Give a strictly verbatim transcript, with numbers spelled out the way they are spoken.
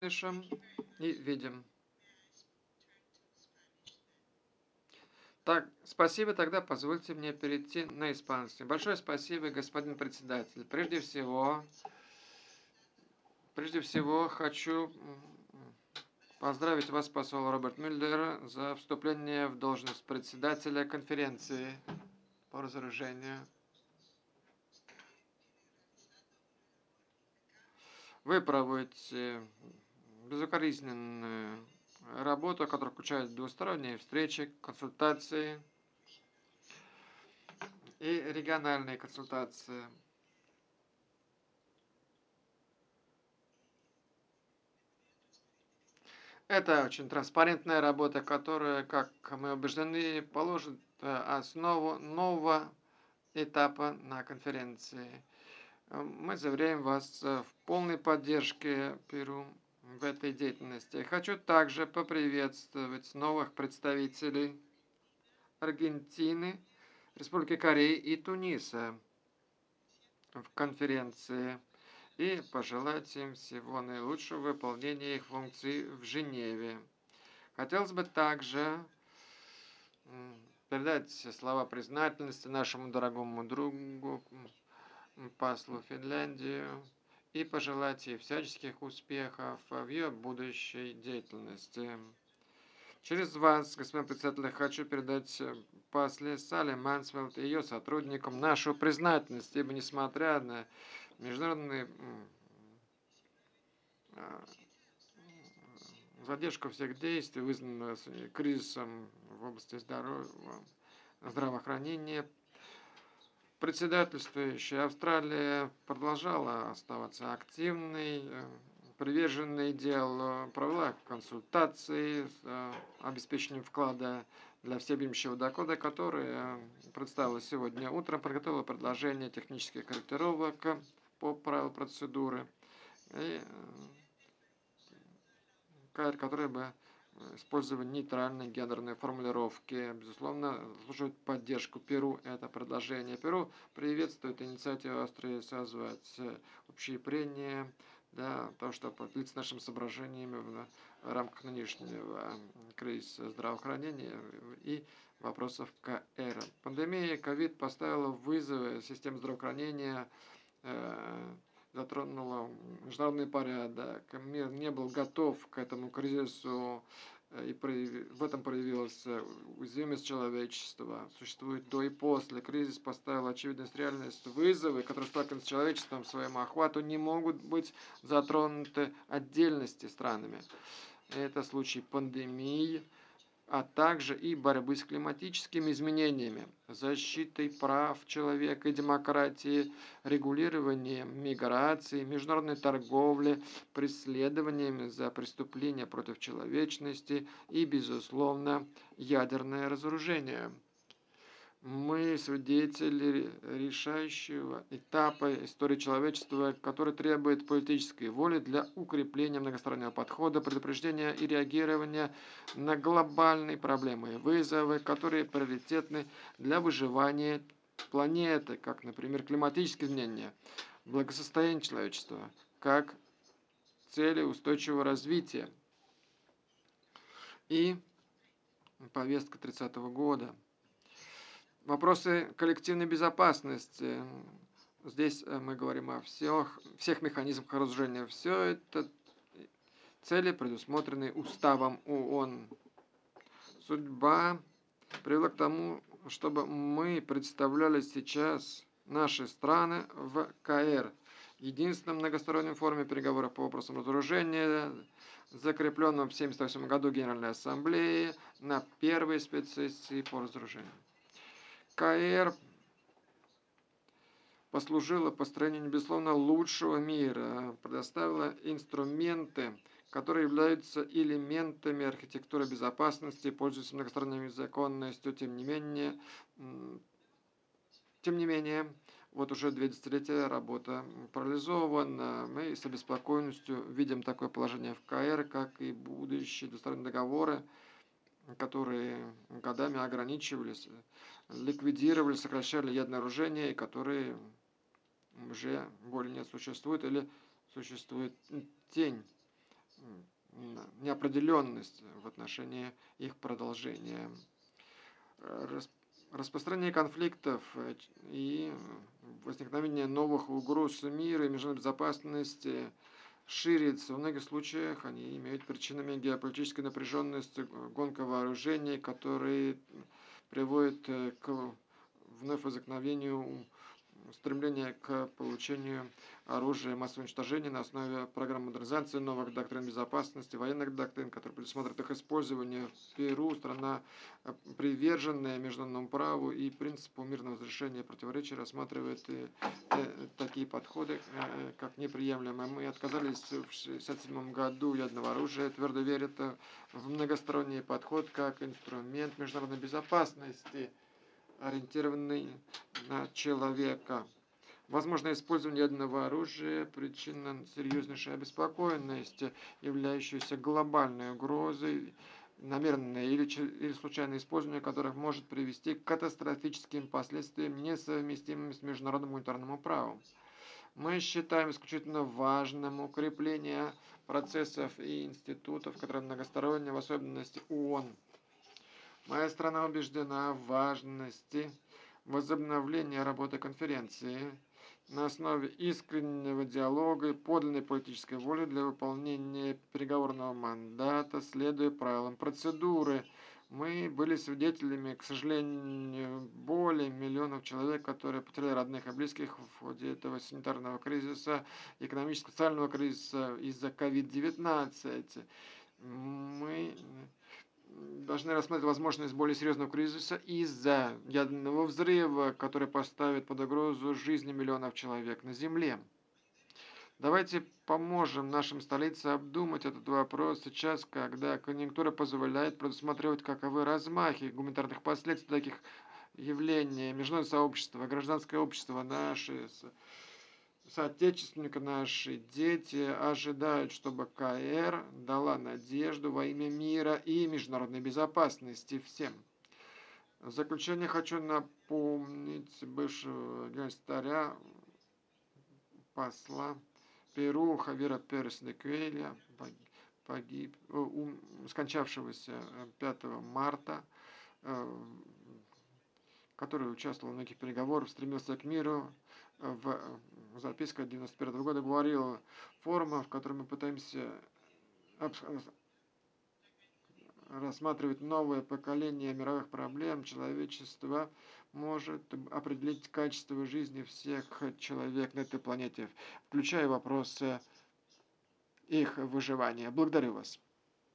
Слышим и видим. Так, спасибо, тогда позвольте мне перейти на испанский. Большое спасибо, господин председатель. Прежде всего, прежде всего хочу поздравить вас, посол Роберт Мюллер, за вступление в должность председателя конференции по разоружению. Вы проводите безукоризненную работу, которая включает двусторонние встречи, консультации и региональные консультации. Это очень транспарентная работа, которая, как мы убеждены, положит основу нового этапа на конференции. Мы заверяем вас в полной поддержке Перу в этой деятельности. Хочу также поприветствовать новых представителей Аргентины, Республики Кореи и Туниса в конференции и пожелать им всего наилучшего в выполнении их функций в Женеве. Хотелось бы также передать слова признательности нашему дорогому другу, послу Финляндию, и пожелать ей всяческих успехов в ее будущей деятельности. Через вас, господин председатель, хочу передать после Салли Мансфелд и ее сотрудникам нашу признательность, ибо несмотря на международные задержку всех действий, вызванную кризисом в области здоровья, здравоохранения, председательствующая Австралия продолжала оставаться активной, приверженной делу, провела консультации с обеспечением вклада для всеобъемлющего доклада, который представила сегодня утром, подготовила предложение технических корректировок по правилам процедуры, и которые бы использовали нейтральные гендерные формулировки. Безусловно, заслуживает поддержку Перу это предложение. Перу приветствует инициативу Австрии созвать общие прения для того, чтобы поделиться нашими соображениями в рамках нынешнего кризиса здравоохранения и вопросов КР. Пандемия ковид поставила вызовы системе здравоохранения, затронула международный порядок. Мир не был готов к этому кризису, и в этом проявилась уязвимость человечества. Существует до и после. Кризис поставил очевидность, реальность, вызовы, которые сталкиваются с человечеством, своему охвату, не могут быть затронуты отдельности странами. Это случай пандемии, а также и борьбы с климатическими изменениями, защитой прав человека и демократии, регулированием миграции, международной торговли, преследованиями за преступления против человечности и, безусловно, ядерное разоружение. Мы свидетели решающего этапа истории человечества, который требует политической воли для укрепления многостороннего подхода, предупреждения и реагирования на глобальные проблемы и вызовы, которые приоритетны для выживания планеты, как, например, климатические изменения, благосостояние человечества, как цели устойчивого развития и повестка тридцатого года. Вопросы коллективной безопасности. Здесь мы говорим о всех, всех механизмах разоружения. Все это цели, предусмотренные уставом ООН. Судьба привела к тому, чтобы мы представляли сейчас наши страны в КР, единственном многостороннем форуме переговоров по вопросам разоружения, закрепленном в тысяча девятьсот семьдесят восьмом году Генеральной Ассамблеей на первой спецсессии по разоружению. КР послужила построению, безусловно, лучшего мира, предоставила инструменты, которые являются элементами архитектуры безопасности, пользуются многосторонней законностью, тем не менее, тем не менее, вот уже две десятилетия работа парализована. Мы с обеспокоенностью видим такое положение в КР, как и будущие двусторонние договоры, которые годами ограничивались, ликвидировали, сокращали ядерное оружие, и которые уже более не существует или существует тень неопределенность в отношении их продолжения. Рас- Распространение конфликтов э, ч- и возникновение новых угроз мира и международной безопасности ширится. В многих случаях они имеют причинами геополитической напряженности, э, гонка вооружений, которые приводят э, к вновь возникновению стремление к получению оружия массового уничтожения на основе программ модернизации, новых доктрин безопасности, военных доктрин, которые предусматривают их использование в Перу. Страна, э, приверженная международному праву и принципу мирного разрешения противоречий, рассматривает э, э, такие подходы э, как неприемлемые. Мы отказались в шестьдесят седьмом году ядерного оружия, твердо верят э, в многосторонний подход как инструмент международной безопасности, ориентированный на человека. Возможное использование ядерного оружия – причина серьезнейшей обеспокоенности, являющейся глобальной угрозой, намеренное или, или случайное использование которых может привести к катастрофическим последствиям, несовместимым с международным гуманитарным правом. Мы считаем исключительно важным укрепление процессов и институтов, которые многосторонние, в особенности ООН. Моя страна убеждена в важности возобновления работы конференции на основе искреннего диалога и подлинной политической воли для выполнения переговорного мандата, следуя правилам процедуры. Мы были свидетелями, к сожалению, более миллионов человек, которые потеряли родных и близких в ходе этого санитарного кризиса, экономического, социального кризиса из-за ковид девятнадцать. Мы должны рассмотреть возможность более серьезного кризиса из-за ядерного взрыва, который поставит под угрозу жизни миллионов человек на Земле. Давайте поможем нашим столицам обдумать этот вопрос сейчас, когда конъюнктура позволяет предусматривать, каковы размахи гуманитарных последствий таких явлений. Международное сообщество, гражданское общество, наши соотечественники, наши дети ожидают, чтобы КР дала надежду во имя мира и международной безопасности всем. В заключение хочу напомнить бывшего государя, посла Перу Хавьера Перес де Куэлья, погиб, ум, скончавшегося пятого марта, который участвовал в многих переговорах, стремился к миру. В записках девяносто первого года говорил: форума, в котором мы пытаемся рассматривать новое поколение мировых проблем, человечество может определить качество жизни всех человек на этой планете, включая вопросы их выживания. Благодарю вас.